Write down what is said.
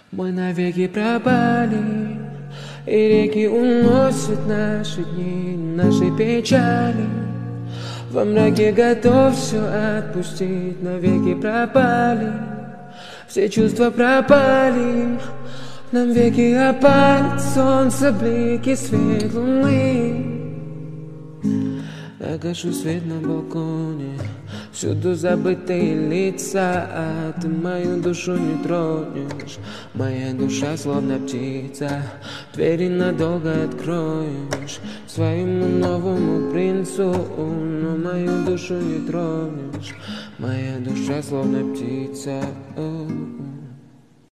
Мы навеки пропали, и реки уносят наши дни, наши печали. Во мраке готов все отпустить, навеки пропали, все чувства пропали. Нам веки опалит солнце, блики, свет луны. Я гашу свет на балконе, всюду забытые лица, а ты мою душу не тронешь. Моя душа словно птица, двери надолго откроешь своему новому принцу, но мою душу не тронешь. Моя душа словно птица.